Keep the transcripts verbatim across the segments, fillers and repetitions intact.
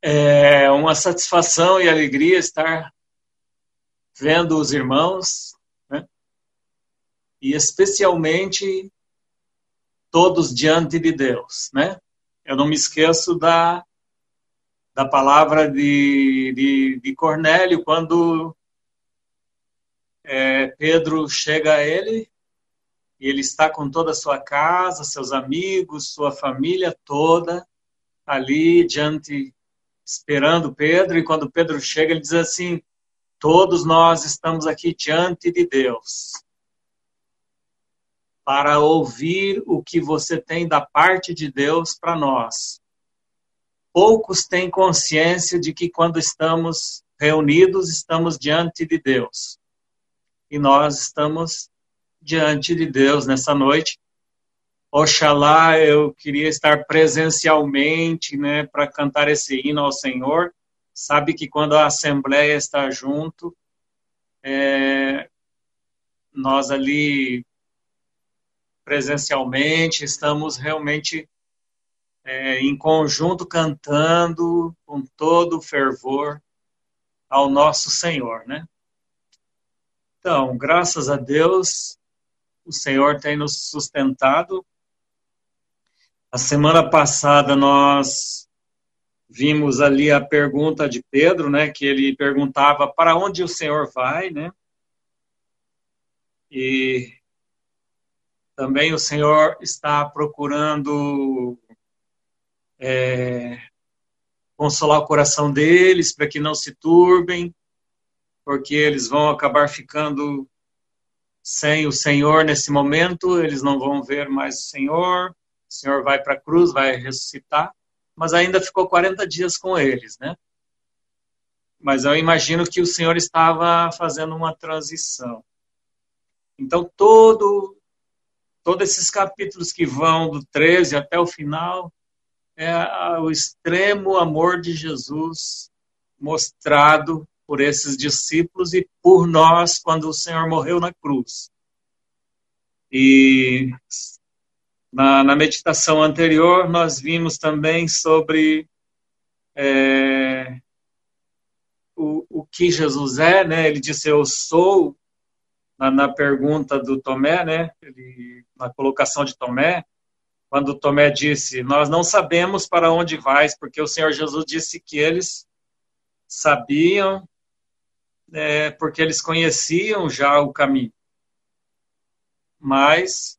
É uma satisfação e alegria estar vendo os irmãos, né? E especialmente todos diante de Deus, né? Eu não me esqueço da, da palavra de, de, de Cornélio, quando é, Pedro chega a ele, e ele está com toda a sua casa, seus amigos, sua família toda, ali diante, esperando Pedro, e quando Pedro chega, ele diz assim: todos nós estamos aqui diante de Deus para ouvir o que você tem da parte de Deus para nós. Poucos têm consciência de que quando estamos reunidos, estamos diante de Deus. E nós estamos diante de Deus nessa noite. Oxalá eu queria estar presencialmente, né, para cantar esse hino ao Senhor. Sabe que quando a Assembleia está junto, é, nós ali presencialmente estamos realmente é, em conjunto cantando com todo o fervor ao nosso Senhor, né? Então, graças a Deus, o Senhor tem nos sustentado. A semana passada nós vimos ali a pergunta de Pedro, né, que ele perguntava para onde o Senhor vai, né? E também o Senhor está procurando é, consolar o coração deles para que não se turbem, porque eles vão acabar ficando sem o Senhor nesse momento, eles não vão ver mais o Senhor, o Senhor vai para a cruz, vai ressuscitar, mas ainda ficou quarenta dias com eles, né? Mas eu imagino que o Senhor estava fazendo uma transição. Então, todo, todos esses capítulos que vão do treze até o final, é o extremo amor de Jesus mostrado por esses discípulos e por nós quando o Senhor morreu na cruz. E na, na meditação anterior nós vimos também sobre é, o, o que Jesus é, né? Ele disse eu sou, na, na pergunta do Tomé, né? Ele, na colocação de Tomé, quando Tomé disse, nós não sabemos para onde vais, porque o Senhor Jesus disse que eles sabiam, é, porque eles conheciam já o caminho. Mas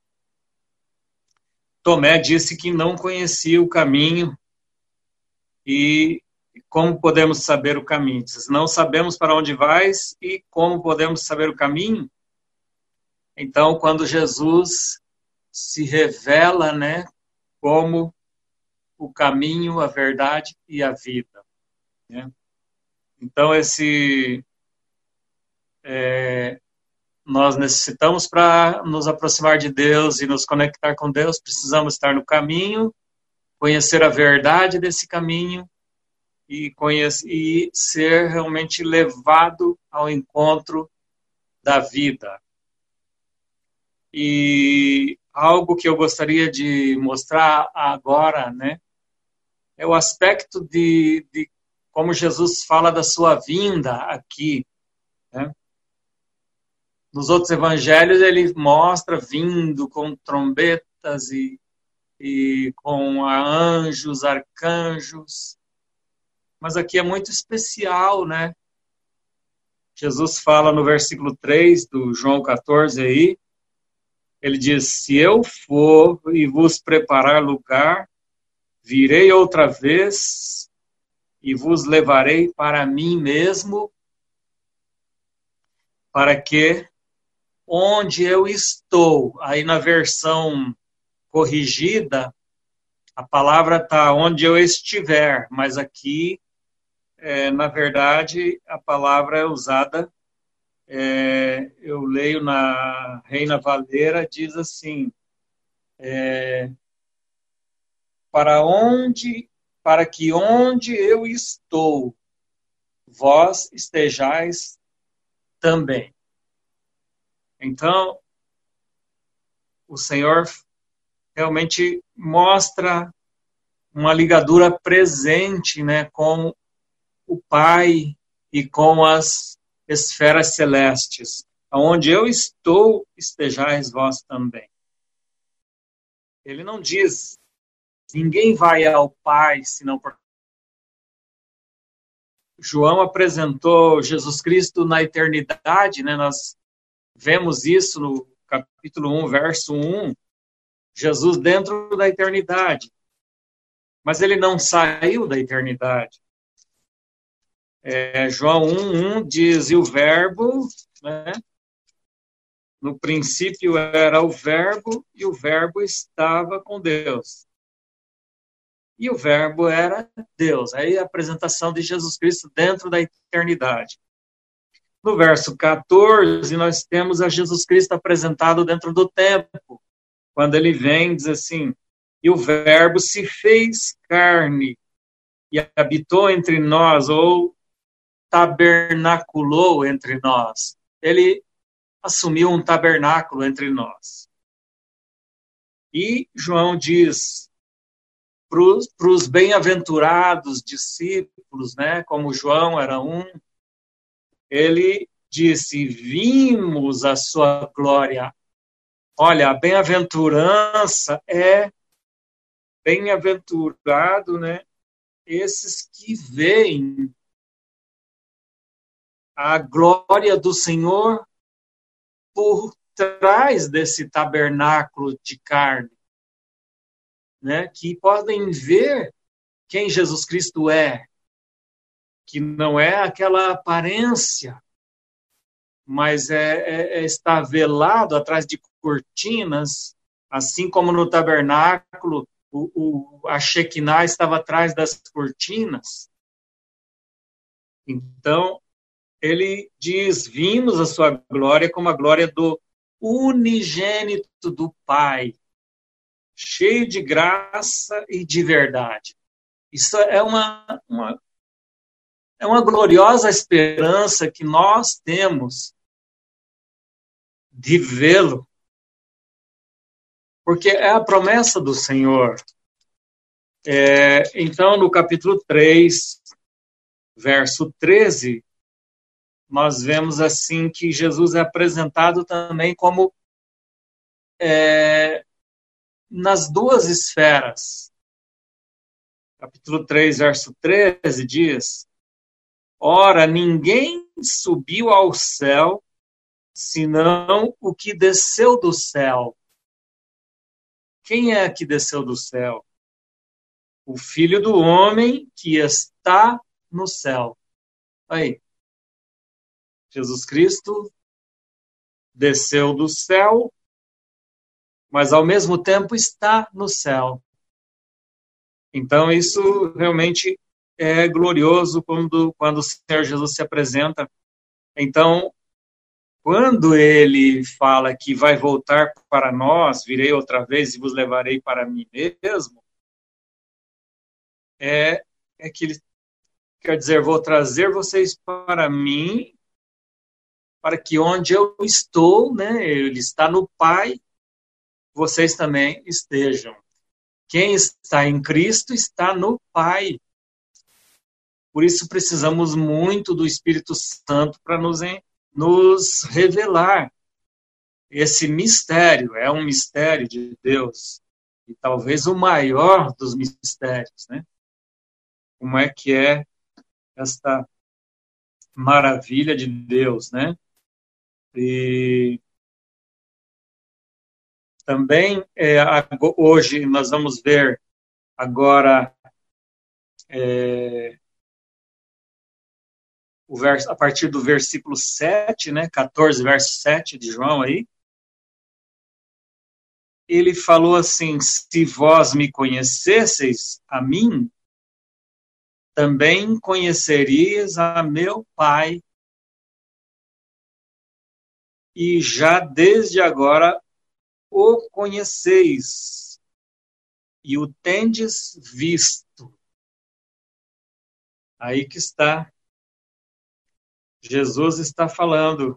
Tomé disse que não conhecia o caminho. E como podemos saber o caminho? Diz, não sabemos para onde vais e como podemos saber o caminho? Então, quando Jesus se revela, né, como o caminho, a verdade e a vida, né? Então, esse é, nós necessitamos para nos aproximar de Deus e nos conectar com Deus, precisamos estar no caminho, conhecer a verdade desse caminho e, conhecer, e ser realmente levado ao encontro da vida. E algo que eu gostaria de mostrar agora, né, é o aspecto de, de como Jesus fala da sua vinda aqui, né? Nos outros evangelhos ele mostra vindo com trombetas e, e com anjos, arcanjos, mas aqui é muito especial, né? Jesus fala no versículo três do João quatorze aí, ele diz, se eu for e vos preparar lugar, virei outra vez e vos levarei para mim mesmo, para que onde eu estou, aí na versão corrigida, a palavra está onde eu estiver, mas aqui, é, na verdade, a palavra é usada, é, eu leio na Reina Valera, diz assim, é, para onde, para que onde eu estou, vós estejais também. Então, o Senhor realmente mostra uma ligadura presente, né, com o Pai e com as esferas celestes. Onde eu estou, estejais vós também. Ele não diz, ninguém vai ao Pai senão por... João apresentou Jesus Cristo na eternidade, né? Nós vemos isso no capítulo um, verso um, Jesus dentro da eternidade. Mas ele não saiu da eternidade. É, João um, um diz, e o verbo, né? No princípio era o verbo, e o verbo estava com Deus. E o verbo era Deus. Aí a apresentação de Jesus Cristo dentro da eternidade. No verso quatorze, nós temos a Jesus Cristo apresentado dentro do tempo. Quando ele vem, diz assim, e o verbo se fez carne e habitou entre nós, ou tabernaculou entre nós. Ele assumiu um tabernáculo entre nós. E João diz para os bem-aventurados discípulos, né, como João era um, ele disse, vimos a sua glória. Olha, a bem-aventurança é bem-aventurado, né, esses que veem a glória do Senhor por trás desse tabernáculo de carne, né, que podem ver quem Jesus Cristo é, que não é aquela aparência, mas é, é, é está velado atrás de cortinas, assim como no tabernáculo, o, o, a Shekinah estava atrás das cortinas. Então, ele diz, vimos a sua glória como a glória do unigênito do Pai, cheio de graça e de verdade. Isso é uma, uma, é uma gloriosa esperança que nós temos de vê-lo, porque é a promessa do Senhor. É, então, no capítulo três, verso treze, nós vemos assim que Jesus é apresentado também como é, nas duas esferas. Capítulo três, verso treze diz, ora, ninguém subiu ao céu, senão o que desceu do céu. Quem é que desceu do céu? O Filho do Homem que está no céu. Aí, Jesus Cristo desceu do céu, mas ao mesmo tempo está no céu. Então, isso realmente é glorioso quando, quando o Senhor Jesus se apresenta. Então, quando ele fala que vai voltar para nós, virei outra vez e vos levarei para mim mesmo, é, é que ele quer dizer, vou trazer vocês para mim, para que onde eu estou, né, ele está no Pai, vocês também estejam. Quem está em Cristo está no Pai. Por isso precisamos muito do Espírito Santo para nos, nos revelar esse mistério. É um mistério de Deus. E talvez o maior dos mistérios, né? Como é que é esta maravilha de Deus, né? E também, é, hoje, nós vamos ver agora é, o vers, a partir do versículo sete, né, quatorze, verso sete de João aí, ele falou assim, se vós me conhecesseis a mim, também conhecerias a meu Pai, e já desde agora o conheceis, e o tendes visto. Aí que está. Jesus está falando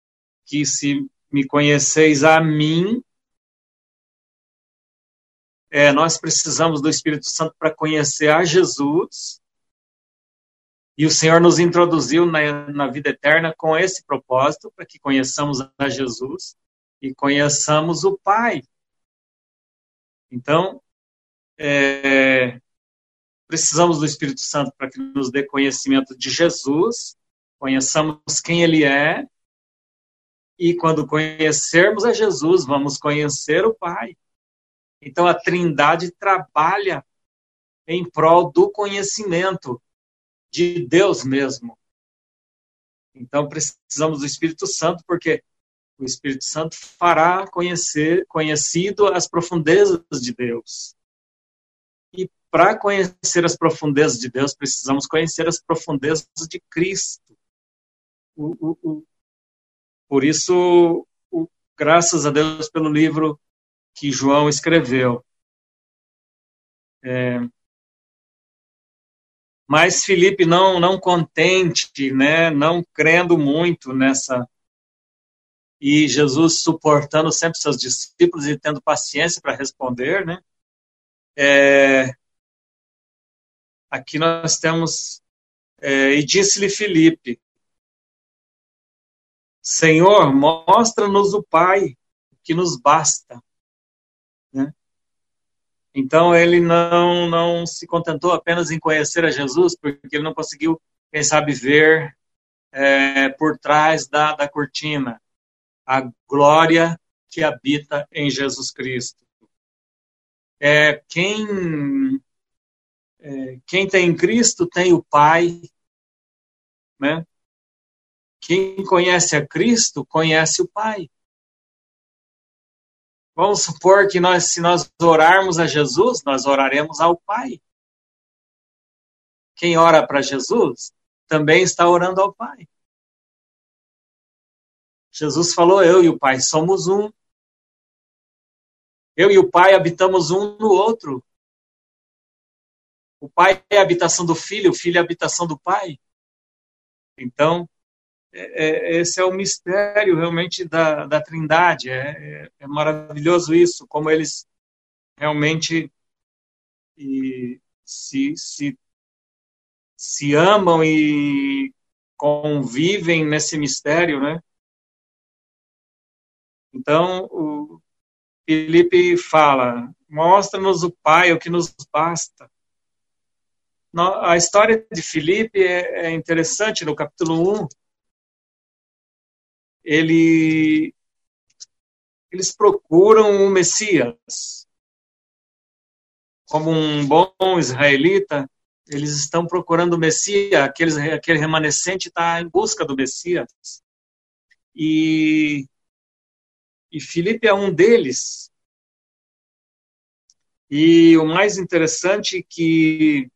que se me conheceis a mim, é, nós precisamos do Espírito Santo para conhecer a Jesus, e o Senhor nos introduziu na, na vida eterna com esse propósito, para que conheçamos a Jesus e conheçamos o Pai. Então, é, precisamos do Espírito Santo para que nos dê conhecimento de Jesus, conheçamos quem Ele é, e quando conhecermos a Jesus, vamos conhecer o Pai. Então, a Trindade trabalha em prol do conhecimento de Deus mesmo. Então, precisamos do Espírito Santo, porque o Espírito Santo fará conhecer, conhecido as profundezas de Deus. E para conhecer as profundezas de Deus, precisamos conhecer as profundezas de Cristo. O, o, o, por isso, o, graças a Deus pelo livro que João escreveu. É, mas Filipe, não, não contente, né, não crendo muito nessa, e Jesus suportando sempre seus discípulos e tendo paciência para responder, né, é, aqui nós temos, é, e disse-lhe Filipe, Senhor, mostra-nos o Pai, que nos basta. Né? Então, ele não, não se contentou apenas em conhecer a Jesus, porque ele não conseguiu, quem sabe, ver é, por trás da, da cortina a glória que habita em Jesus Cristo. É, quem, é, quem tem Cristo tem o Pai, né? Quem conhece a Cristo, conhece o Pai. Vamos supor que nós, se nós orarmos a Jesus, nós oraremos ao Pai. Quem ora para Jesus, também está orando ao Pai. Jesus falou, eu e o Pai somos um. Eu e o Pai habitamos um no outro. O Pai é a habitação do Filho, o Filho é a habitação do Pai. Então, é, é, esse é o mistério realmente da, da Trindade. É, é, é maravilhoso isso, como eles realmente e, se, se, se amam e convivem nesse mistério, né? Então, o Filipe fala, mostra-nos o Pai, o que nos basta. A história de Filipe é interessante, no capítulo um, ele, eles procuram o Messias. Como um bom israelita, eles estão procurando o Messias, aqueles, aquele remanescente está em busca do Messias. E, e Filipe é um deles. E o mais interessante é que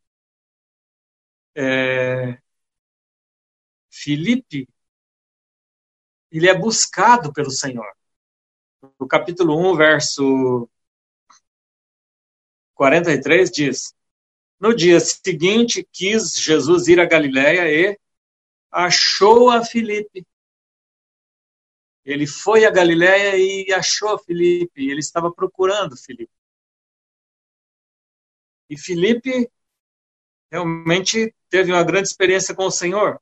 é, Filipe, ele é buscado pelo Senhor. No capítulo um, verso quarenta e três, diz, no dia seguinte, quis Jesus ir a Galiléia e achou a Filipe. Ele foi a Galiléia e achou a Filipe. Ele estava procurando Filipe. E Filipe realmente teve uma grande experiência com o Senhor.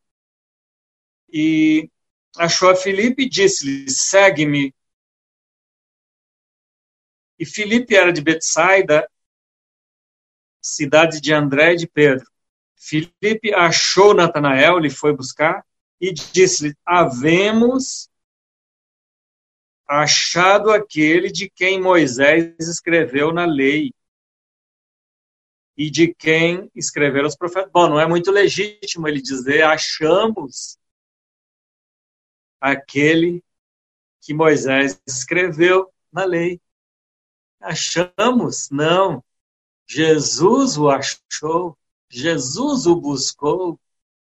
E achou a Filipe e disse-lhe, segue-me. E Filipe era de Betsaida, cidade de André e de Pedro. Filipe achou Natanael, lhe foi buscar, e disse-lhe, havemos achado aquele de quem Moisés escreveu na lei, e de quem escreveram os profetas. Bom, não é muito legítimo ele dizer, achamos aquele que Moisés escreveu na lei. Achamos? Não. Jesus o achou. Jesus o buscou.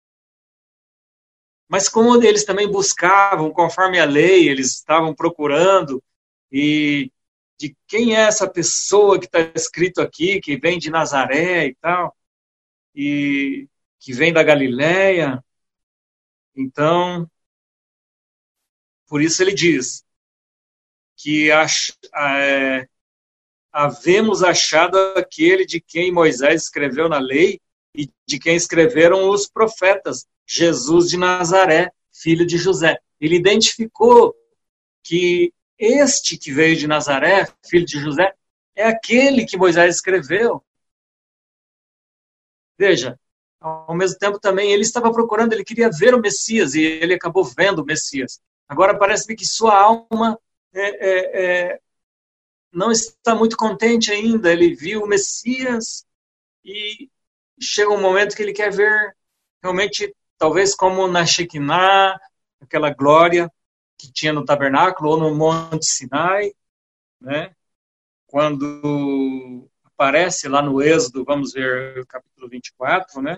Mas como eles também buscavam, conforme a lei, eles estavam procurando, e de quem é essa pessoa que está escrito aqui, que vem de Nazaré e tal, e que vem da Galiléia. Então, por isso ele diz que ach, é, havemos achado aquele de quem Moisés escreveu na lei e de quem escreveram os profetas, Jesus de Nazaré, filho de José. Ele identificou que este que veio de Nazaré, filho de José, é aquele que Moisés escreveu. Veja, ao mesmo tempo também ele estava procurando, ele queria ver o Messias e ele acabou vendo o Messias. Agora parece-me que sua alma é, é, é, não está muito contente ainda. Ele viu o Messias e chega um momento que ele quer ver realmente, talvez como na Shekinah, aquela glória que tinha no tabernáculo ou no Monte Sinai, né? Quando aparece lá no Êxodo, vamos ver o capítulo vinte e quatro, né?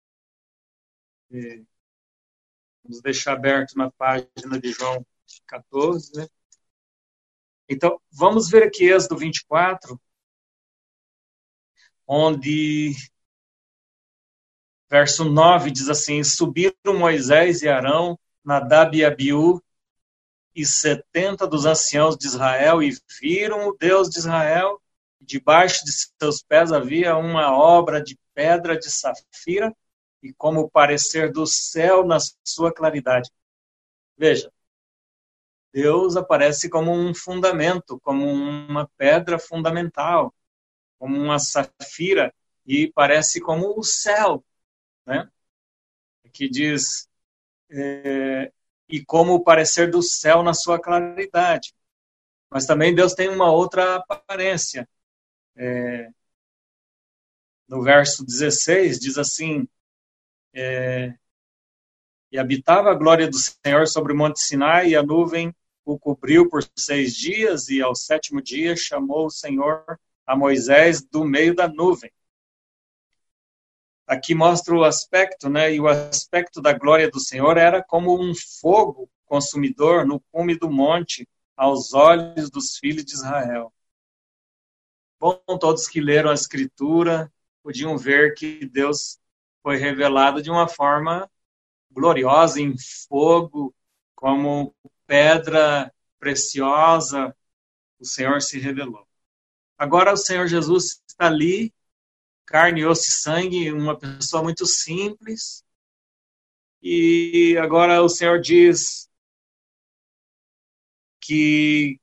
E vamos deixar aberto na página de João quatorze, né? Então, vamos ver aqui Êxodo vinte e quatro, onde verso nove diz assim: subiram Moisés e Arão, Nadab e Abiú, e setenta dos anciãos de Israel, e viram o Deus de Israel. Debaixo de seus pés havia uma obra de pedra de safira, e como o parecer do céu na sua claridade. Veja, Deus aparece como um fundamento, como uma pedra fundamental, como uma safira, e parece como o céu, né? Que diz, é, e como o parecer do céu na sua claridade. Mas também Deus tem uma outra aparência. É, no verso dezesseis, diz assim, é, e habitava a glória do Senhor sobre o monte Sinai, e a nuvem o cobriu por seis dias, e ao sétimo dia chamou o Senhor a Moisés do meio da nuvem. Aqui mostra o aspecto, né? E o aspecto da glória do Senhor era como um fogo consumidor no cume do monte, aos olhos dos filhos de Israel. Bom, todos que leram a Escritura podiam ver que Deus foi revelado de uma forma gloriosa, em fogo, como pedra preciosa, o Senhor se revelou. Agora o Senhor Jesus está ali, carne, osso e sangue, uma pessoa muito simples, e agora o Senhor diz que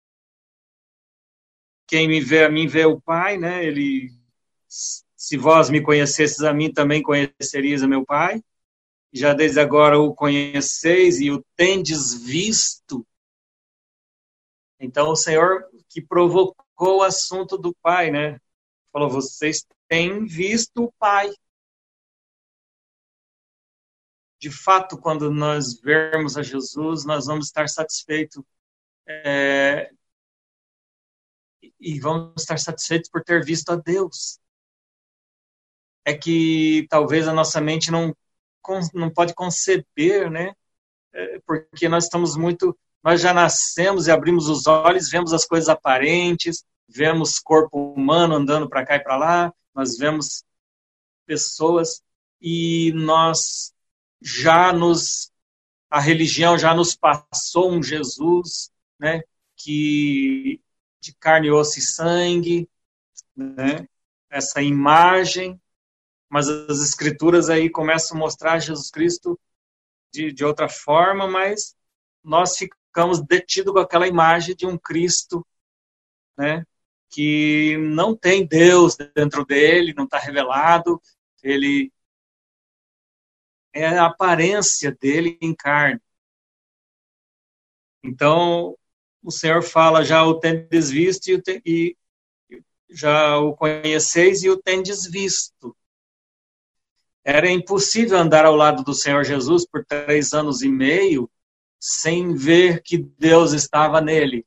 quem me vê a mim vê o Pai, né? Ele, se vós me conhecesses a mim, também conhecerias a meu Pai. Já desde agora o conheceis e o tendes visto. Então o Senhor que provocou o assunto do Pai, né? Falou, vocês têm visto o Pai. De fato, quando nós vermos a Jesus, nós vamos estar satisfeitos. É, e vamos estar satisfeitos por ter visto a Deus. É que talvez a nossa mente não, não pode conceber, né? É, porque nós estamos muito... Nós já nascemos e abrimos os olhos, vemos as coisas aparentes, vemos corpo humano andando para cá e para lá, nós vemos pessoas e nós já nos... A religião já nos passou um Jesus, né? Que... de carne, osso e sangue, né? Essa imagem, mas as escrituras aí começam a mostrar Jesus Cristo de, de outra forma, mas nós ficamos detidos com aquela imagem de um Cristo, né? Que não tem Deus dentro dele, não está revelado, ele é a aparência dele em carne. Então, o Senhor fala, já o tendes visto e, o te, e já o conheceis e o tendes visto. Era impossível andar ao lado do Senhor Jesus por três anos e meio sem ver que Deus estava nele.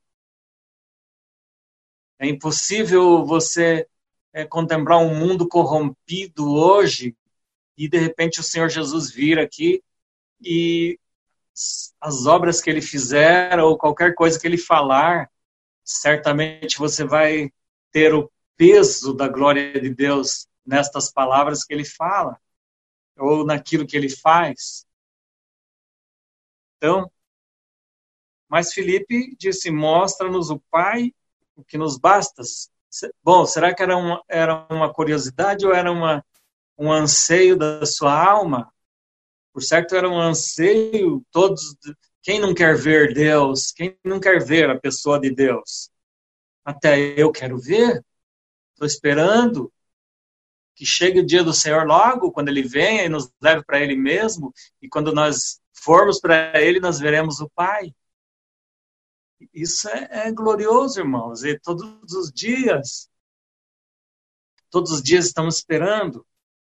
É impossível você é, contemplar um mundo corrompido hoje e de repente o Senhor Jesus vir aqui e as obras que ele fizer ou qualquer coisa que ele falar, certamente você vai ter o peso da glória de Deus nestas palavras que ele fala ou naquilo que ele faz. Então, mas Filipe disse, mostra-nos o Pai, o que nos basta. Bom, será que era uma, era uma curiosidade ou era uma, um anseio da sua alma? Por certo, era um anseio, todos, quem não quer ver Deus? Quem não quer ver a pessoa de Deus? Até eu quero ver, estou esperando que chegue o dia do Senhor logo, quando Ele venha e nos leve para Ele mesmo, e quando nós formos para Ele, nós veremos o Pai. Isso é, é glorioso, irmãos, e todos os dias, todos os dias estamos esperando.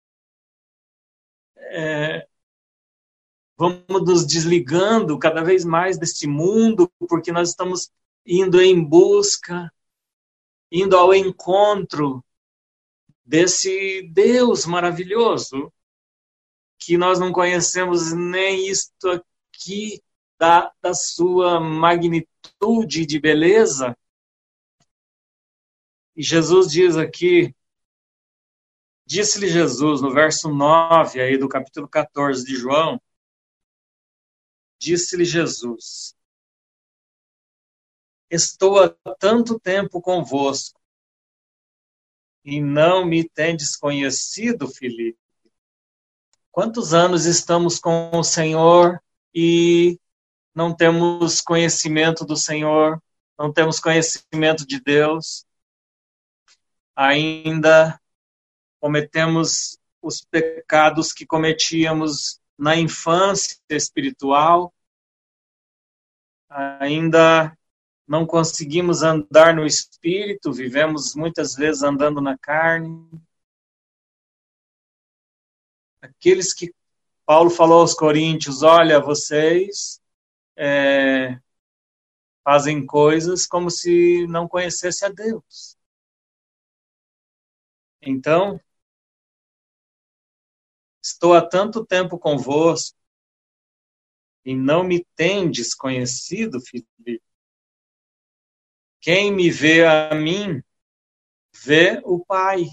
É, vamos nos desligando cada vez mais deste mundo, porque nós estamos indo em busca, indo ao encontro desse Deus maravilhoso, que nós não conhecemos nem isto aqui da, da sua magnitude de beleza. E Jesus diz aqui, disse-lhe Jesus, no verso nove aí do capítulo catorze de João, disse-lhe Jesus, estou há tanto tempo convosco, e não me tendes conhecido, Filipe. Quantos anos estamos com o Senhor e não temos conhecimento do Senhor, não temos conhecimento de Deus, ainda cometemos os pecados que cometíamos na infância espiritual, ainda não conseguimos andar no Espírito, vivemos muitas vezes andando na carne. Aqueles que Paulo falou aos Coríntios, olha, vocês é, fazem coisas como se não conhecesse a Deus. Então, estou há tanto tempo convosco e não me tendes conhecido, Filipe. Quem me vê a mim, vê o Pai.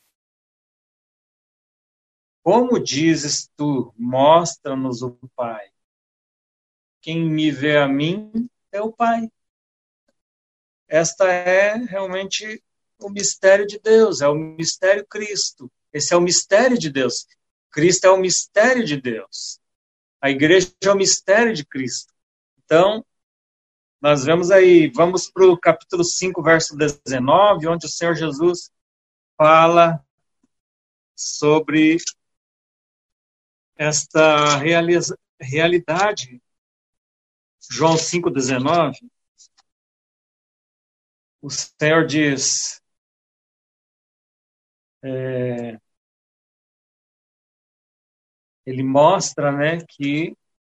Como dizes tu, mostra-nos o Pai. Quem me vê a mim é o Pai. Esta é realmente o mistério de Deus, é o mistério Cristo. Esse é o mistério de Deus. Cristo é o mistério de Deus. A igreja é o mistério de Cristo. Então, nós vemos aí, vamos para o capítulo cinco, verso dezenove, onde o Senhor Jesus fala sobre esta realiza, realidade. João cinco, dezenove, o Senhor diz, é, ele mostra, né, que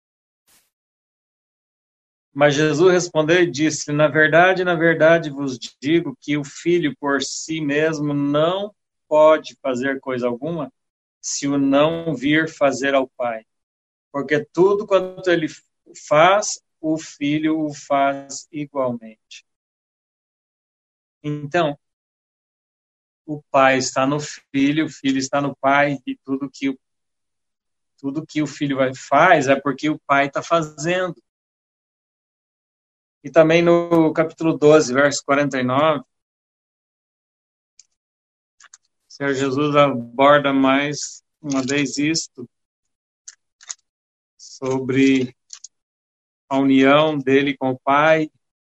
mas Jesus respondeu e disse, na verdade, na verdade vos digo que o Filho por si mesmo não pode fazer coisa alguma se o não vir fazer ao Pai. Porque tudo quanto ele faz, o Filho o faz igualmente. Então, o Pai está no Filho, o Filho está no Pai, e tudo que, tudo que o Filho faz é porque o Pai está fazendo. E também no capítulo doze, verso quarenta e nove, o Senhor Jesus aborda mais uma vez isto, sobre a união dele com o Pai.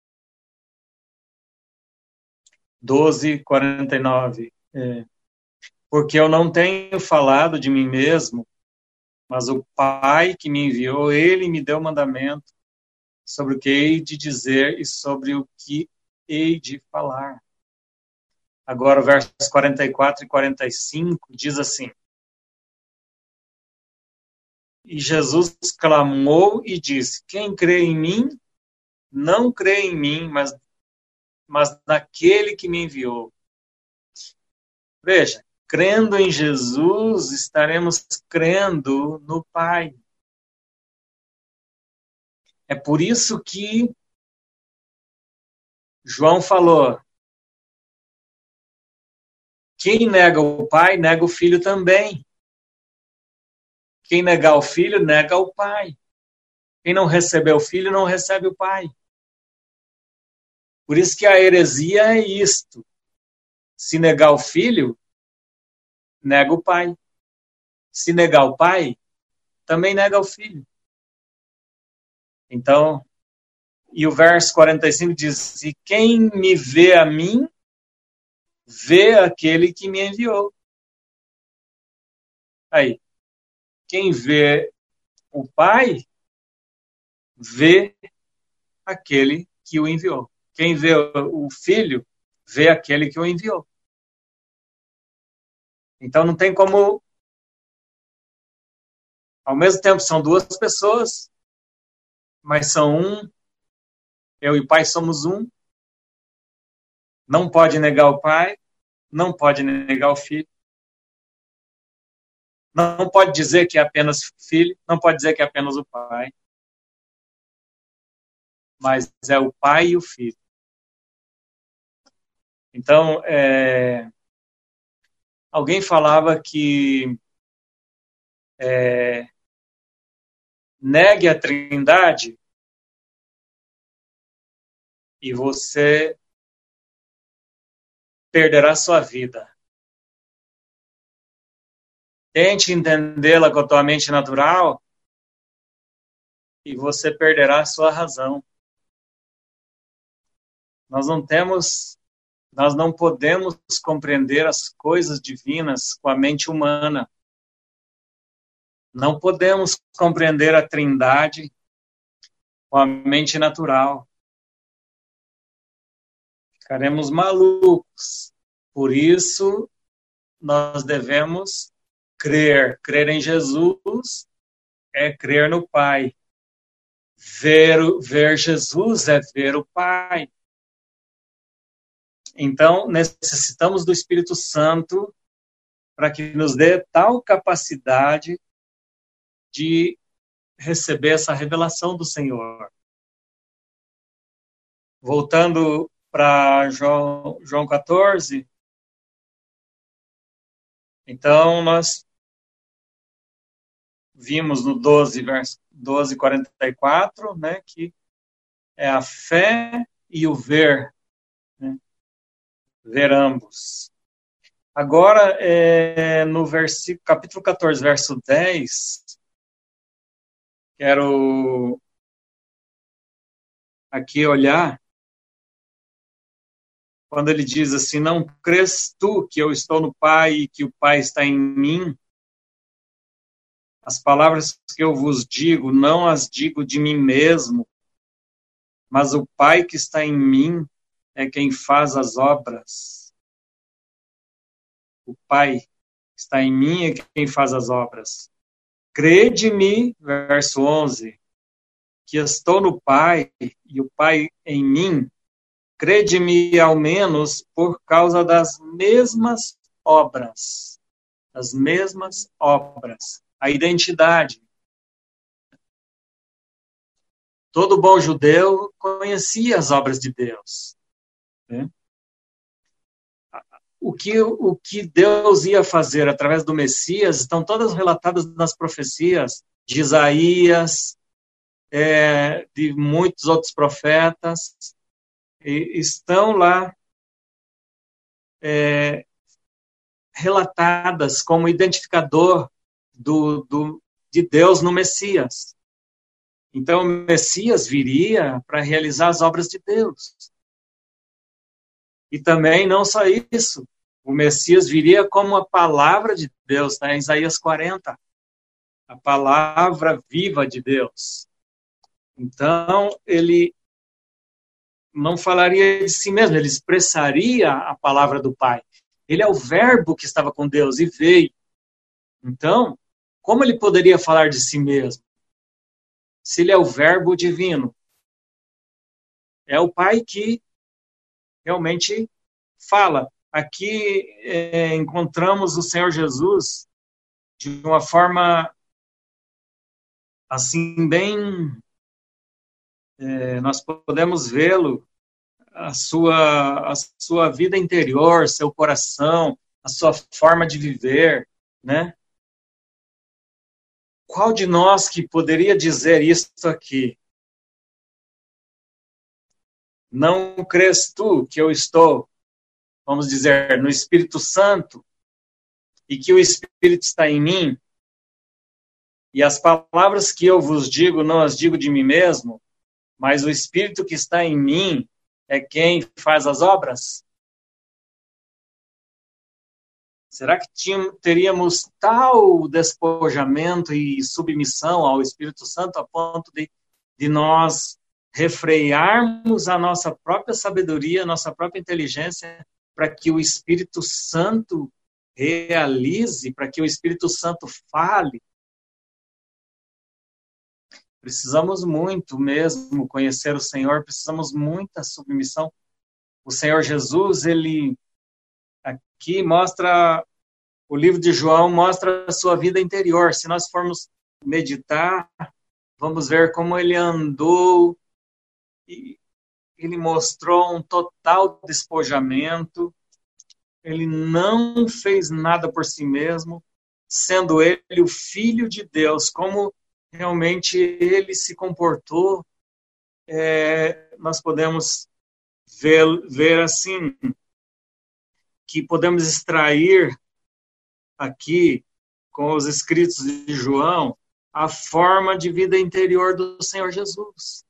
doze, quarenta e nove. É, porque eu não tenho falado de mim mesmo, mas o Pai que me enviou, ele me deu mandamento sobre o que hei de dizer e sobre o que hei de falar. Agora, versos quarenta e quatro e quarenta e cinco diz assim, e Jesus clamou e disse, quem crê em mim, não crê em mim, mas, mas naquele que me enviou. Veja, crendo em Jesus, estaremos crendo no Pai. É por isso que João falou, quem nega o Pai, nega o Filho também. Quem negar o Filho, nega o Pai. Quem não recebeu o Filho, não recebe o Pai. Por isso que a heresia é isto. Se negar o filho, nega o pai. Se negar o pai, também nega o filho. Então, e o verso quarenta e cinco diz, e quem me vê a mim, vê aquele que me enviou. Aí, quem vê o pai, vê aquele que o enviou. Quem vê o filho, vê aquele que o enviou. Então não tem como, ao mesmo tempo são duas pessoas, mas são um, eu e o pai somos um, não pode negar o pai, não pode negar o filho, não pode dizer que é apenas filho, não pode dizer que é apenas o pai, mas é o pai e o filho. Então, é, alguém falava que é, negue a Trindade e você perderá sua vida. Tente entendê-la com a tua mente natural e você perderá sua razão. Nós não temos, nós não podemos compreender as coisas divinas com a mente humana. Não podemos compreender a Trindade com a mente natural. Ficaremos malucos. Por isso, nós devemos crer. Crer em Jesus é crer no Pai. Ver, ver Jesus é ver o Pai. Então, necessitamos do Espírito Santo para que nos dê tal capacidade de receber essa revelação do Senhor. Voltando para João, João quatorze, então nós vimos no doze, verso doze, quarenta e quatro, né, que é a fé e o ver, né, ver ambos. Agora, é, no versículo, capítulo quatorze, verso dez, quero aqui olhar, quando ele diz assim, não crês tu que eu estou no Pai e que o Pai está em mim? As palavras que eu vos digo, não as digo de mim mesmo, mas o Pai que está em mim é quem faz as obras. O Pai que está em mim é quem faz as obras. Crede-me, verso onze, que estou no Pai e o Pai em mim. Crede-me ao menos por causa das mesmas obras. As mesmas obras. A identidade. Todo bom judeu conhecia as obras de Deus. Né? O que, o que Deus ia fazer através do Messias estão todas relatadas nas profecias de Isaías, é, de muitos outros profetas, e estão lá é, relatadas como identificador do, do, de Deus no Messias. Então, o Messias viria para realizar as obras de Deus. E também, não só isso, o Messias viria como a palavra de Deus, tá? Em Isaías quarenta. A palavra viva de Deus. Então, ele não falaria de si mesmo, ele expressaria a palavra do Pai. Ele é o verbo que estava com Deus e veio. Então, como ele poderia falar de si mesmo? Se ele é o verbo divino. É o Pai que realmente fala. Aqui é, encontramos o Senhor Jesus de uma forma assim bem... É, nós podemos vê-lo, a sua, a sua vida interior, seu coração, a sua forma de viver, né? Qual de nós que poderia dizer isto aqui? Não crês tu que eu estou vamos dizer, no Espírito Santo, e que o Espírito está em mim, e as palavras que eu vos digo, não as digo de mim mesmo, mas o Espírito que está em mim é quem faz as obras? Será que tínhamos, teríamos tal despojamento e submissão ao Espírito Santo a ponto de, de nós refrearmos a nossa própria sabedoria, a nossa própria inteligência, para que o Espírito Santo realize, para que o Espírito Santo fale? Precisamos muito mesmo conhecer o Senhor, precisamos muita submissão. O Senhor Jesus, ele aqui mostra, o livro de João mostra a sua vida interior. Se nós formos meditar, vamos ver como ele andou, e ele mostrou um total despojamento, ele não fez nada por si mesmo, sendo ele o Filho de Deus, como realmente ele se comportou. É, nós podemos ver, ver assim, que podemos extrair aqui, com os escritos de João, a forma de vida interior do Senhor Jesus.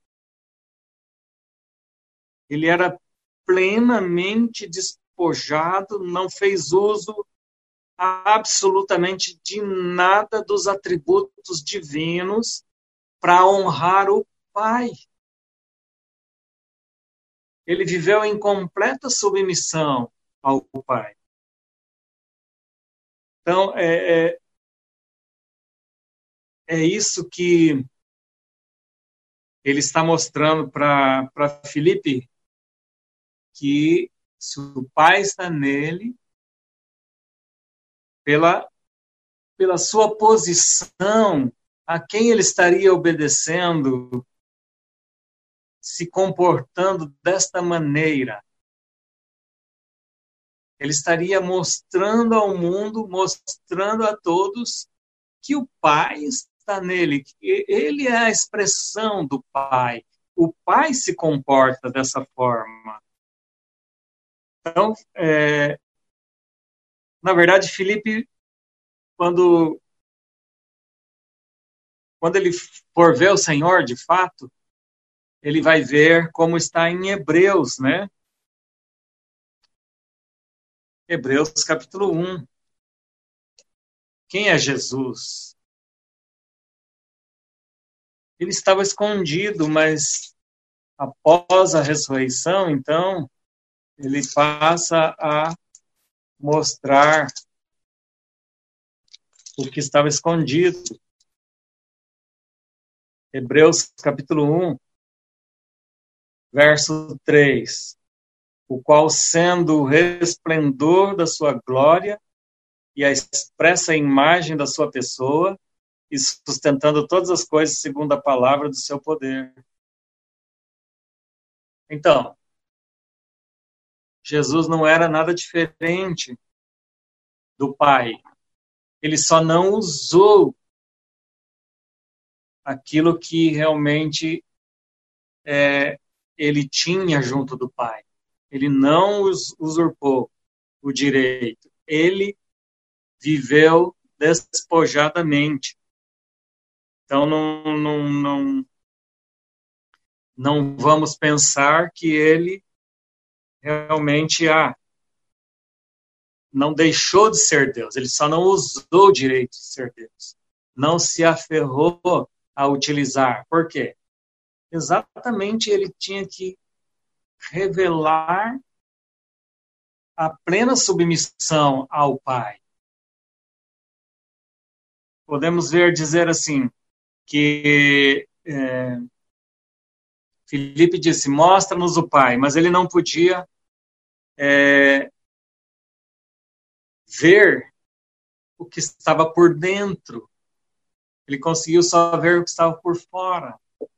Ele era plenamente despojado, não fez uso absolutamente de nada dos atributos divinos para honrar o Pai. Ele viveu em completa submissão ao Pai. Então, é, é, é isso que ele está mostrando para Filipe, que se o Pai está nele, pela, pela sua posição, a quem ele estaria obedecendo, se comportando desta maneira? Ele estaria mostrando ao mundo, mostrando a todos que o Pai está nele, que ele é a expressão do Pai. O Pai se comporta dessa forma. Então, é, na verdade, Filipe, quando, quando ele for ver o Senhor, de fato, ele vai ver como está em Hebreus, né? Hebreus capítulo um. Quem é Jesus? Ele estava escondido, mas após a ressurreição, então, ele passa a mostrar o que estava escondido. Hebreus capítulo um, verso três. O qual, sendo o resplendor da sua glória e a expressa imagem da sua pessoa, e sustentando todas as coisas segundo a palavra do seu poder. Então, Jesus não era nada diferente do Pai. Ele só não usou aquilo que realmente é, ele tinha junto do Pai. Ele não usurpou o direito. Ele viveu despojadamente. Então, não, não, não, não vamos pensar que ele realmente ah, não deixou de ser Deus. Ele só não usou o direito de ser Deus. Não se aferrou a utilizar. Por quê? Exatamente, ele tinha que revelar a plena submissão ao Pai. Podemos ver dizer assim, que é, Filipe disse, mostra-nos o Pai, mas ele não podia é, ver o que estava por dentro. Ele conseguiu só ver o que estava por fora.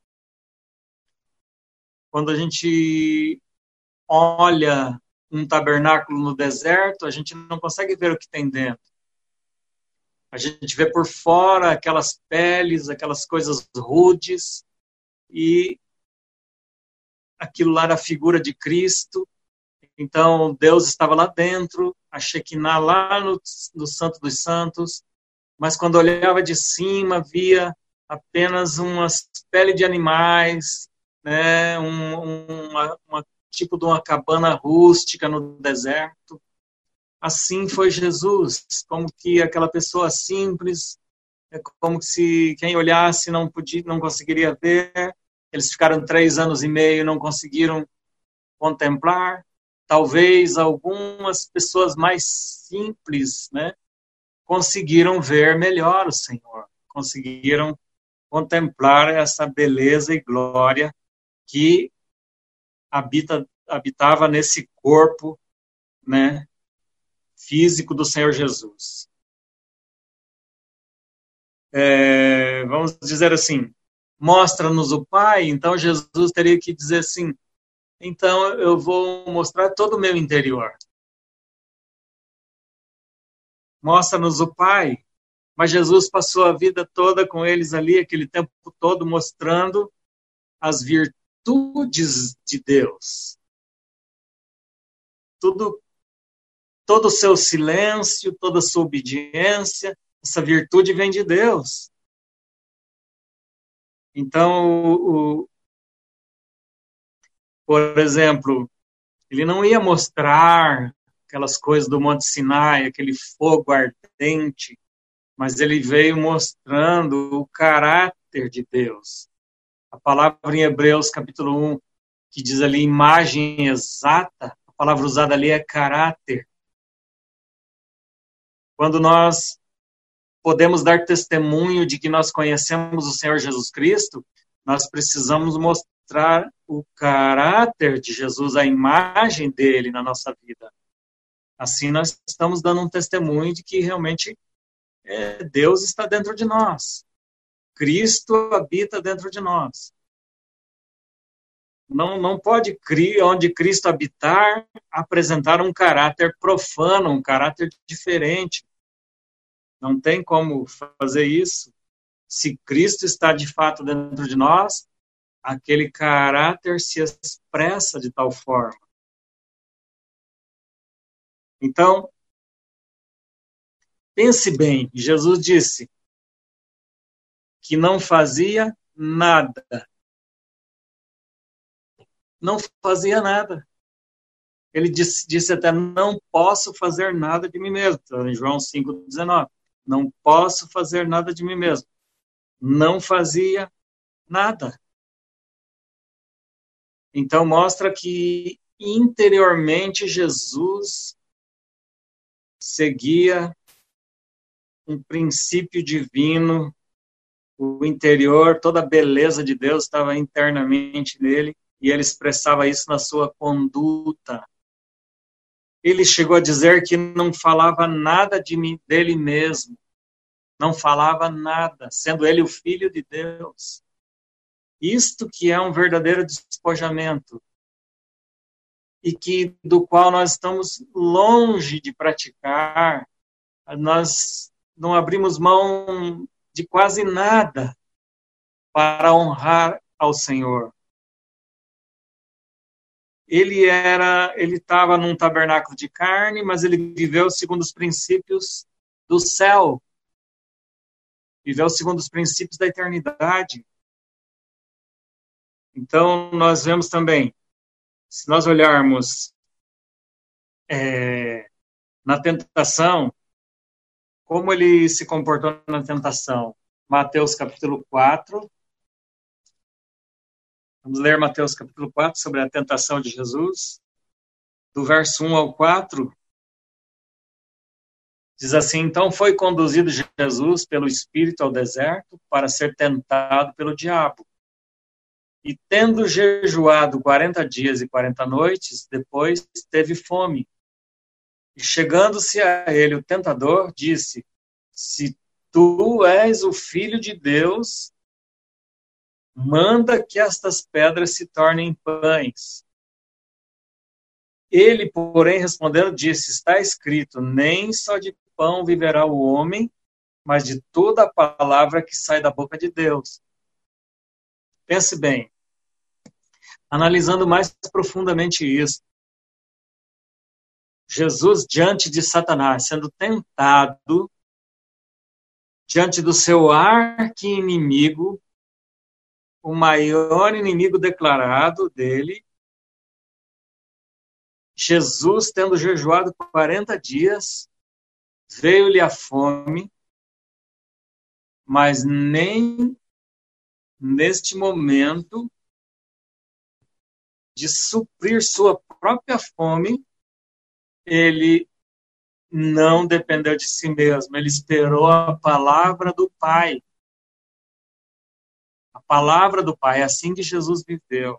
Quando a gente olha um tabernáculo no deserto, a gente não consegue ver o que tem dentro. A gente vê por fora aquelas peles, aquelas coisas rudes, e aquilo lá era a figura de Cristo. Então, Deus estava lá dentro, a Shekinah lá no, no Santo dos Santos, mas quando olhava de cima, via apenas uma pele de animais, né, um, um uma, uma, tipo de uma cabana rústica no deserto. Assim foi Jesus, como que aquela pessoa simples, é como se quem olhasse não podia, não conseguiria ver. Eles ficaram três anos e meio, não conseguiram contemplar. Talvez algumas pessoas mais simples, né, conseguiram ver melhor o Senhor, conseguiram contemplar essa beleza e glória que habita, habitava nesse corpo, né, físico do Senhor Jesus. É, vamos dizer assim, mostra-nos o Pai, então Jesus teria que dizer assim, então eu vou mostrar todo o meu interior. Mostra-nos o Pai. Mas Jesus passou a vida toda com eles ali, aquele tempo todo, mostrando as virtudes de Deus. Tudo, todo o seu silêncio, toda a sua obediência, essa virtude vem de Deus. Então, o, por exemplo, ele não ia mostrar aquelas coisas do Monte Sinai, aquele fogo ardente, mas ele veio mostrando o caráter de Deus. A palavra em Hebreus, capítulo um, que diz ali imagem exata, a palavra usada ali é caráter. Quando nós podemos dar testemunho de que nós conhecemos o Senhor Jesus Cristo, nós precisamos mostrar o caráter de Jesus, a imagem dele na nossa vida. Assim nós estamos dando um testemunho de que realmente é, Deus está dentro de nós. Cristo habita dentro de nós. Não, não pode, onde Cristo habitar, apresentar um caráter profano, um caráter diferente. Não tem como fazer isso. Se Cristo está de fato dentro de nós, aquele caráter se expressa de tal forma. Então, pense bem, Jesus disse que não fazia nada. Não fazia nada. Ele disse, disse até, não posso fazer nada de mim mesmo. Então, em João cinco, dezenove. Não posso fazer nada de mim mesmo. Não fazia nada. Então, mostra que interiormente Jesus seguia um princípio divino, o interior, toda a beleza de Deus estava internamente nele, e ele expressava isso na sua conduta. Ele chegou a dizer que não falava nada de mim, dele mesmo, não falava nada, sendo ele o Filho de Deus. Isto que é um verdadeiro despojamento, e que do qual nós estamos longe de praticar. Nós não abrimos mão de quase nada para honrar ao Senhor. Ele era, ele estava num tabernáculo de carne, mas ele viveu segundo os princípios do céu. Viveu segundo os princípios da eternidade. Então, nós vemos também, se nós olharmos é, na tentação, como ele se comportou na tentação. Mateus capítulo quatro. Vamos ler Mateus capítulo quatro sobre a tentação de Jesus. Do verso um ao quatro. Diz assim, então foi conduzido Jesus pelo Espírito ao deserto para ser tentado pelo diabo. E tendo jejuado quarenta dias e quarenta noites, depois teve fome. E chegando-se a ele o tentador, disse, se tu és o Filho de Deus, manda que estas pedras se tornem pães. Ele, porém, respondendo, disse, está escrito, nem só de pão viverá o homem, mas de toda a palavra que sai da boca de Deus. Pense bem, analisando mais profundamente isso, Jesus diante de Satanás, sendo tentado, diante do seu arqui-inimigo, o maior inimigo declarado dele, Jesus, tendo jejuado quarenta dias, veio-lhe a fome, mas nem neste momento de suprir sua própria fome, ele não dependeu de si mesmo, ele esperou a palavra do Pai. A palavra do Pai, é assim que Jesus viveu.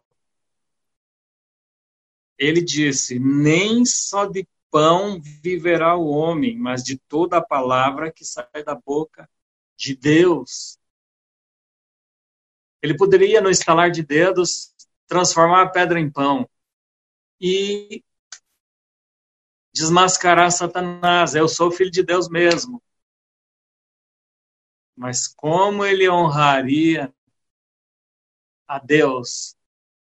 Ele disse, nem só de pão viverá o homem, mas de toda a palavra que sai da boca de Deus. Ele poderia, no estalar de dedos, transformar a pedra em pão e desmascarar Satanás. Eu sou filho de Deus mesmo. Mas como ele honraria a Deus?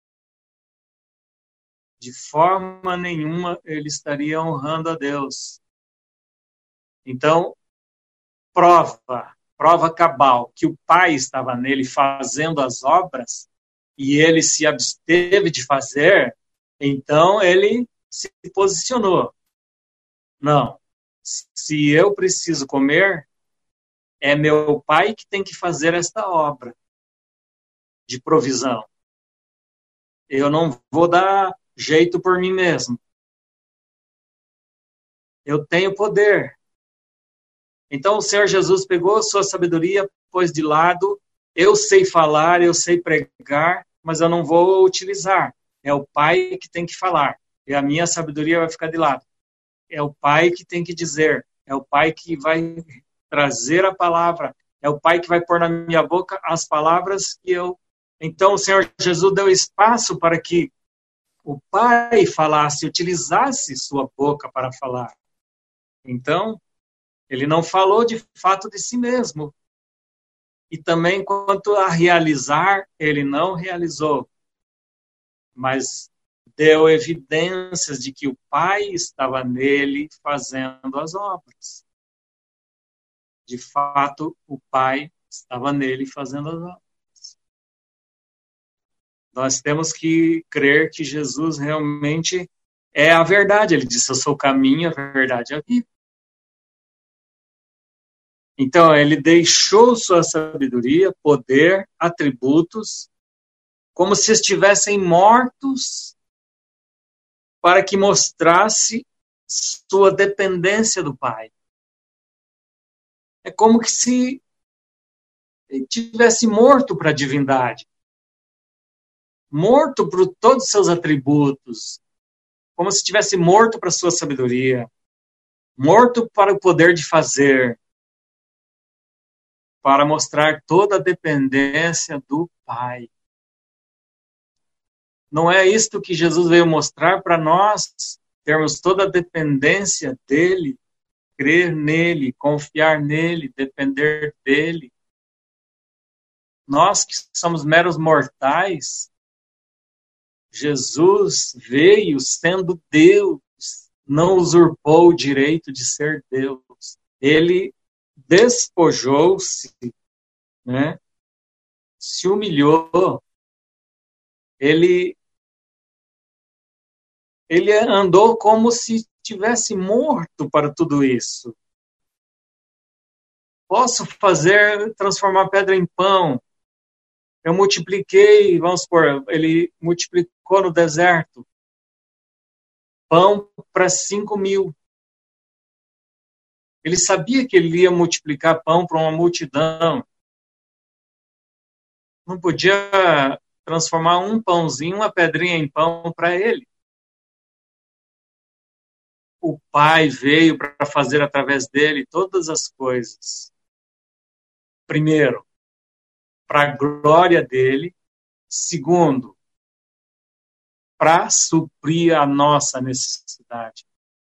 De forma nenhuma ele estaria honrando a Deus. Então, prova, prova cabal, que o Pai estava nele fazendo as obras e ele se absteve de fazer, então ele se posicionou. Não, se eu preciso comer, é meu Pai que tem que fazer esta obra de provisão. Eu não vou dar jeito por mim mesmo. Eu tenho poder. Então o Senhor Jesus pegou sua sabedoria, pôs de lado. Eu sei falar, eu sei pregar, mas eu não vou utilizar. É o Pai que tem que falar. E a minha sabedoria vai ficar de lado. É o Pai que tem que dizer. É o Pai que vai trazer a palavra. É o Pai que vai pôr na minha boca as palavras que eu... Então o Senhor Jesus deu espaço para que o Pai falasse, utilizasse sua boca para falar. Então, ele não falou de fato de si mesmo. E também, quanto a realizar, ele não realizou. Mas deu evidências de que o Pai estava nele fazendo as obras. De fato, o Pai estava nele fazendo as obras. Nós temos que crer que Jesus realmente é a verdade. Ele disse, eu sou o caminho, a verdade e a vida. Então, ele deixou sua sabedoria, poder, atributos, como se estivessem mortos, para que mostrasse sua dependência do Pai. É como que se ele tivesse morto para a divindade. Morto por todos os seus atributos, como se tivesse morto para a sua sabedoria, morto para o poder de fazer, para mostrar toda a dependência do Pai. Não é isto que Jesus veio mostrar para nós, termos toda a dependência dele, crer nele, confiar nele, depender dele. Nós que somos meros mortais, Jesus veio sendo Deus, não usurpou o direito de ser Deus. Ele despojou-se, né? Se humilhou, ele, ele andou como se tivesse morto para tudo isso. Posso fazer, transformar pedra em pão. Eu multipliquei, vamos supor, ele multiplicou no deserto pão para cinco mil. Ele sabia que ele ia multiplicar pão para uma multidão. Não podia transformar um pãozinho, uma pedrinha em pão para ele. O Pai veio para fazer através dele todas as coisas. Primeiro, para a glória dele. Segundo, para suprir a nossa necessidade.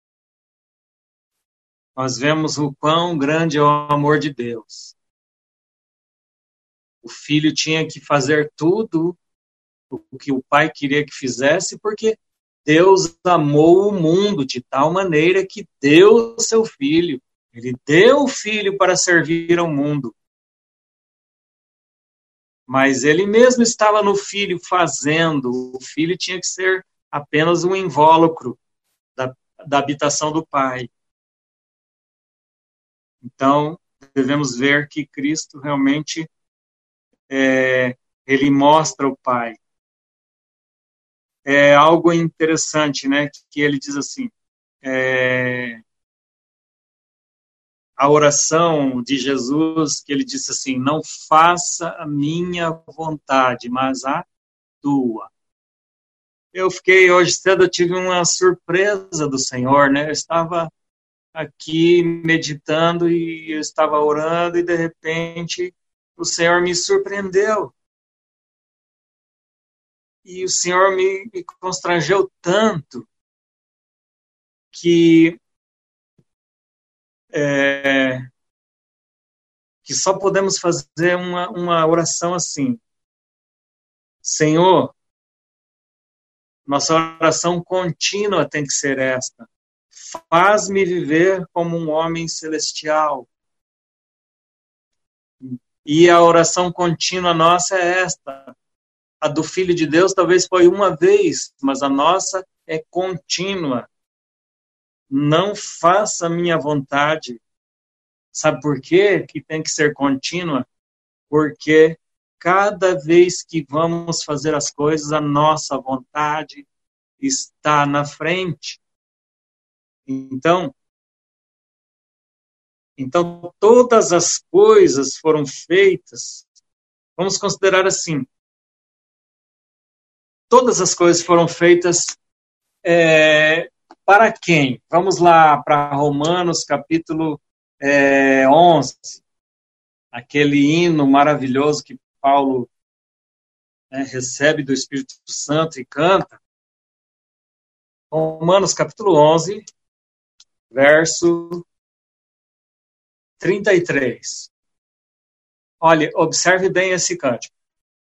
Nós vemos o quão grande é o amor de Deus. O filho tinha que fazer tudo o que o pai queria que fizesse, porque Deus amou o mundo de tal maneira que deu o seu Filho. Ele deu o Filho para servir ao mundo. Mas ele mesmo estava no Filho fazendo. O Filho tinha que ser apenas um invólucro da, da habitação do Pai. Então, devemos ver que Cristo realmente, é, ele mostra o Pai. É algo interessante, né? Que ele diz assim, é, a oração de Jesus, que ele disse assim, não faça a minha vontade, mas a tua. Eu fiquei, hoje cedo, eu tive uma surpresa do Senhor, né? Eu estava aqui meditando e eu estava orando e, de repente, o Senhor me surpreendeu. E o Senhor me, me constrangeu tanto que É, que só podemos fazer uma, uma oração assim. Senhor, nossa oração contínua tem que ser esta. Faz-me viver como um homem celestial. E a oração contínua nossa é esta. A do Filho de Deus talvez foi uma vez, mas a nossa é contínua. Não faça a minha vontade. Sabe por quê que tem que ser contínua? Porque cada vez que vamos fazer as coisas, a nossa vontade está na frente. Então, então todas as coisas foram feitas, vamos considerar assim, todas as coisas foram feitas é, para quem? Vamos lá para Romanos, capítulo é, onze, aquele hino maravilhoso que Paulo né, recebe do Espírito Santo e canta. Romanos, capítulo onze, verso trinta e três. Olha, observe bem esse cântico.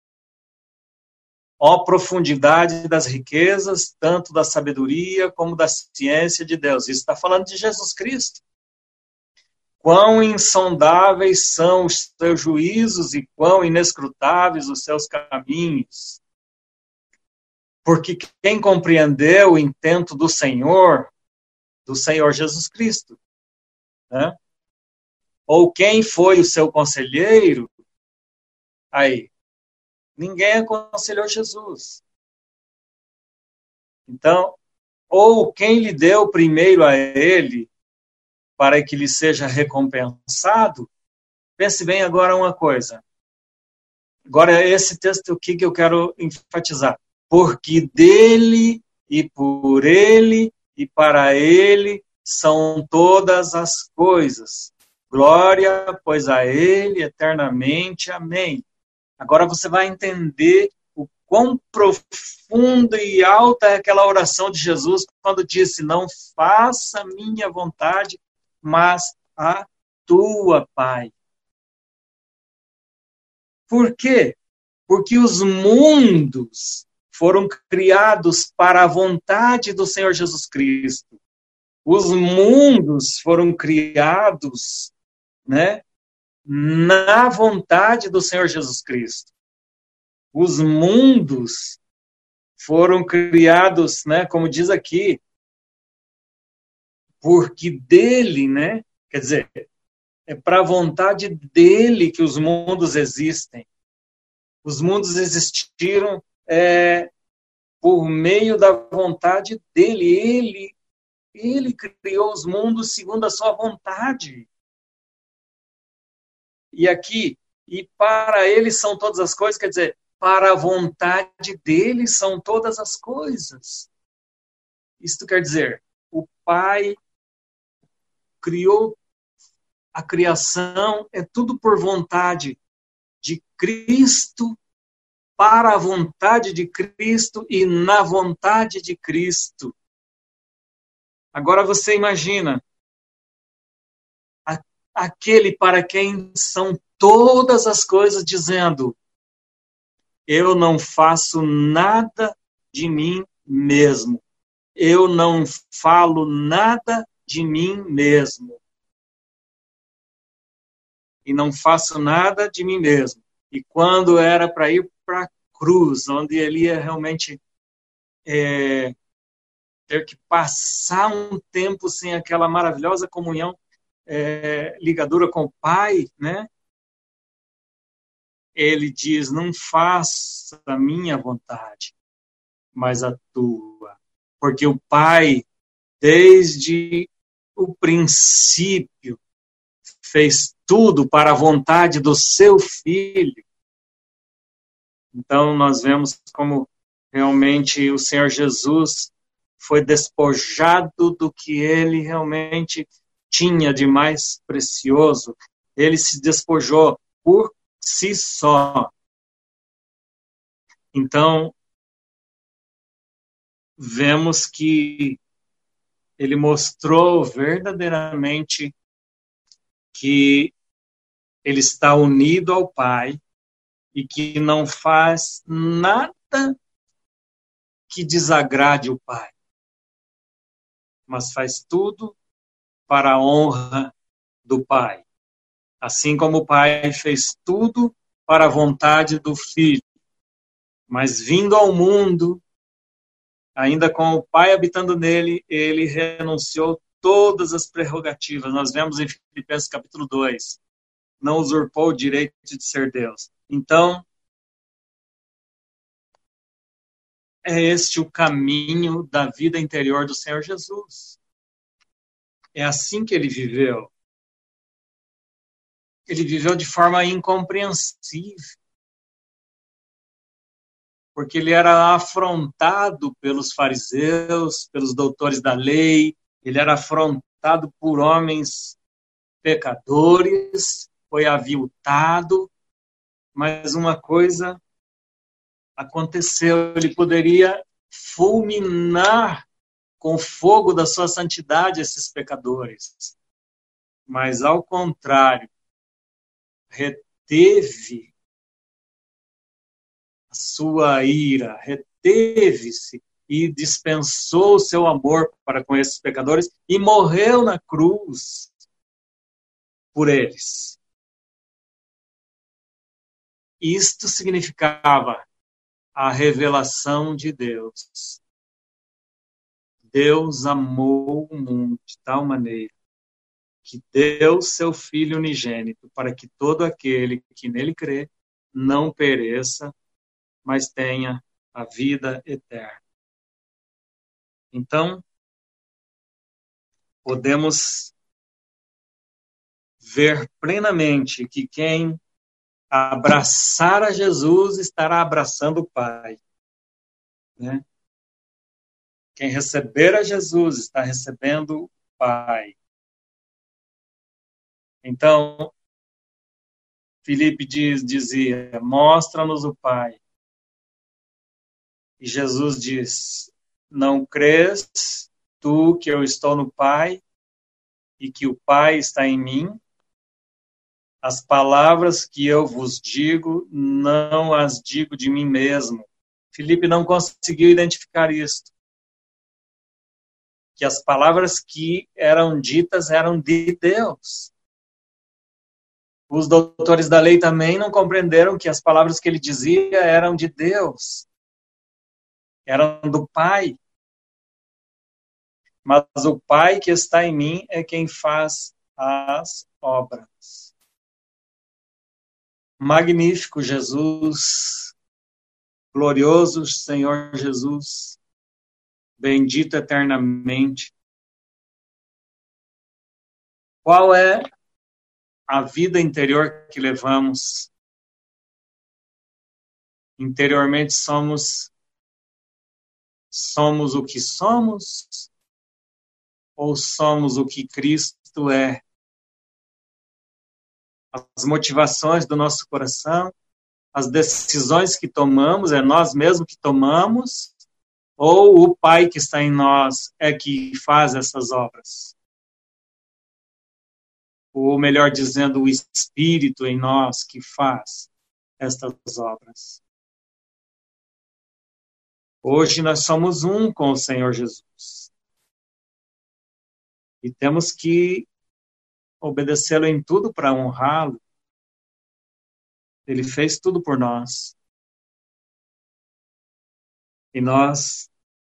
Ó profundidade das riquezas, tanto da sabedoria como da ciência de Deus. Isso está falando de Jesus Cristo. Quão insondáveis são os seus juízos e quão inescrutáveis os seus caminhos. Porque quem compreendeu o intento do Senhor, do Senhor Jesus Cristo, né? Ou quem foi o seu conselheiro, aí, ninguém aconselhou Jesus. Então, ou quem lhe deu primeiro a ele, para que lhe seja recompensado, pense bem agora uma coisa. Agora, esse texto aqui que eu quero enfatizar. Porque dele e por ele e para ele são todas as coisas. Glória, pois a ele eternamente. Amém. Agora você vai entender o quão profunda e alta é aquela oração de Jesus quando disse, não faça a minha vontade, mas a tua, Pai. Por quê? Porque os mundos foram criados para a vontade do Senhor Jesus Cristo. Os mundos foram criados, né, na vontade do Senhor Jesus Cristo. Os mundos foram criados, né, como diz aqui, porque dele, né, quer dizer, é para a vontade dele que os mundos existem. Os mundos existiram é, por meio da vontade dele. Ele, ele criou os mundos segundo a sua vontade. E aqui, e para ele são todas as coisas, quer dizer, para a vontade dele são todas as coisas. Isto quer dizer, o Pai criou a criação, é tudo por vontade de Cristo, para a vontade de Cristo e na vontade de Cristo. Agora você imagina, a, aquele para quem são todas as coisas, dizendo, eu não faço nada de mim mesmo, eu não falo nada de mim mesmo. E não faço nada de mim mesmo. E quando era para ir para a cruz, onde ele ia realmente é, ter que passar um tempo sem aquela maravilhosa comunhão, é, ligadura com o Pai, né? Ele diz, não faça a minha vontade, mas a tua. Porque o Pai, desde o princípio, fez tudo para a vontade do seu Filho. Então, nós vemos como realmente o Senhor Jesus foi despojado do que ele realmente tinha de mais precioso. Ele se despojou por si só. Então, vemos que ele mostrou verdadeiramente que ele está unido ao Pai e que não faz nada que desagrade o Pai, mas faz tudo para a honra do Pai. Assim como o Pai fez tudo para a vontade do Filho, mas vindo ao mundo, ainda com o Pai habitando nele, ele renunciou todas as prerrogativas. Nós vemos em Filipenses capítulo dois, não usurpou o direito de ser Deus. Então, é este o caminho da vida interior do Senhor Jesus. É assim que ele viveu. Ele viveu de forma incompreensível, porque ele era afrontado pelos fariseus, pelos doutores da lei, ele era afrontado por homens pecadores, foi aviltado, mas uma coisa aconteceu, ele poderia fulminar com o fogo da sua santidade esses pecadores, mas ao contrário, reteve a sua ira, reteve-se e dispensou o seu amor para com esses pecadores e morreu na cruz por eles. Isto significava a revelação de Deus. Deus amou o mundo de tal maneira que deu seu Filho unigênito para que todo aquele que nele crê não pereça, mas tenha a vida eterna. Então, podemos ver plenamente que quem abraçar a Jesus estará abraçando o Pai, né? Quem receber a Jesus está recebendo o Pai. Então, Filipe diz, dizia, mostra-nos o Pai. E Jesus diz, não crês tu que eu estou no Pai e que o Pai está em mim? As palavras que eu vos digo, não as digo de mim mesmo. Filipe não conseguiu identificar isto. Que as palavras que eram ditas eram de Deus. Os doutores da lei também não compreenderam que as palavras que ele dizia eram de Deus. Eram do Pai. Mas o Pai que está em mim é quem faz as obras. Magnífico Jesus, glorioso Senhor Jesus, bendito eternamente. Qual é a vida interior que levamos? Interiormente somos somos o que somos ou somos o que Cristo é? As motivações do nosso coração, as decisões que tomamos, é nós mesmos que tomamos, ou o Pai que está em nós é que faz essas obras? Ou melhor dizendo, o Espírito em nós que faz estas obras? Hoje nós somos um com o Senhor Jesus. E temos que obedecê-lo em tudo para honrá-lo. Ele fez tudo por nós. E nós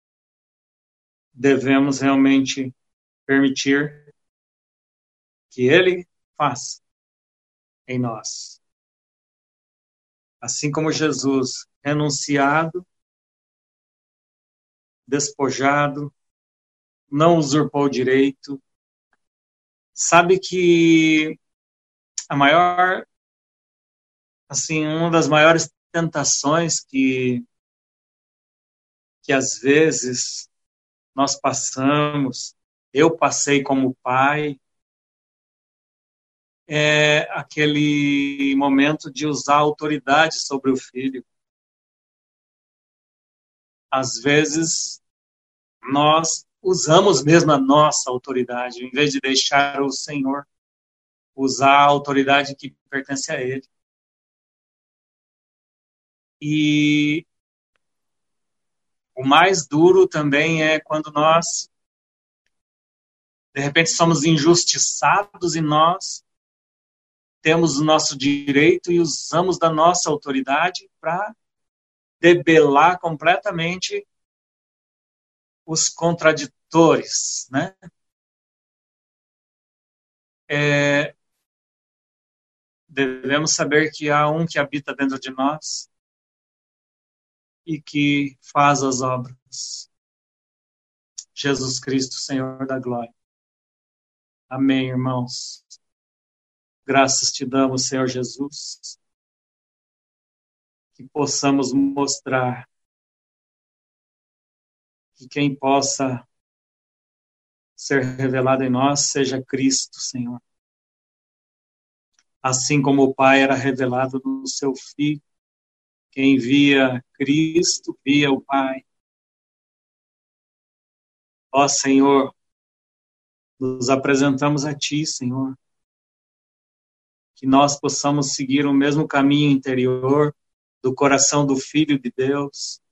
devemos realmente permitir que ele faça em nós. Assim como Jesus, renunciado, despojado, não usurpou o direito. Sabe que a maior, assim, uma das maiores tentações que, que às vezes nós passamos, eu passei como pai, é aquele momento de usar autoridade sobre o filho. Às vezes, nós usamos mesmo a nossa autoridade, em vez de deixar o Senhor usar a autoridade que pertence a Ele. E o mais duro também é quando nós, de repente, somos injustiçados e nós temos o nosso direito e usamos da nossa autoridade para debelar completamente os contraditores, né? É, devemos saber que há um que habita dentro de nós e que faz as obras. Jesus Cristo, Senhor da glória. Amém, irmãos. Graças te damos, Senhor Jesus, que possamos mostrar que quem possa ser revelado em nós seja Cristo, Senhor. Assim como o Pai era revelado no seu Filho, quem via Cristo, via o Pai. Ó Senhor, nos apresentamos a Ti, Senhor, que nós possamos seguir o mesmo caminho interior do coração do Filho de Deus,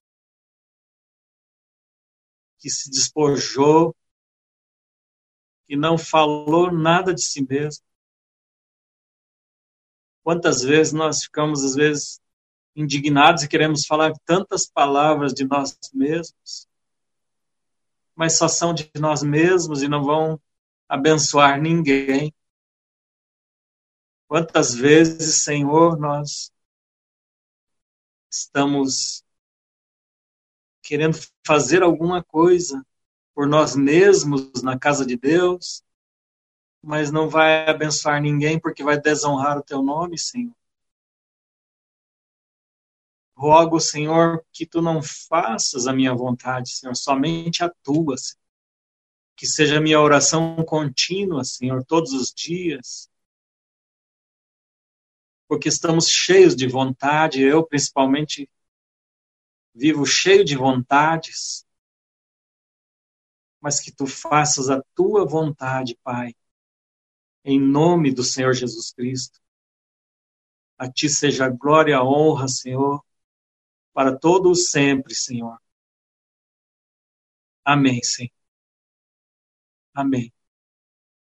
que se despojou, que não falou nada de si mesmo. Quantas vezes nós ficamos, às vezes, indignados e queremos falar tantas palavras de nós mesmos, mas só são de nós mesmos e não vão abençoar ninguém. Quantas vezes, Senhor, nós estamos querendo fazer alguma coisa por nós mesmos na casa de Deus, mas não vai abençoar ninguém porque vai desonrar o teu nome, Senhor. Rogo, Senhor, que tu não faças a minha vontade, Senhor, somente a tua, Senhor. Que seja a minha oração contínua, Senhor, todos os dias, porque estamos cheios de vontade, eu principalmente vivo cheio de vontades, mas que tu faças a tua vontade, Pai, em nome do Senhor Jesus Cristo. A ti seja a glória e a honra, Senhor, para todos sempre, Senhor. Amém, Senhor. Amém.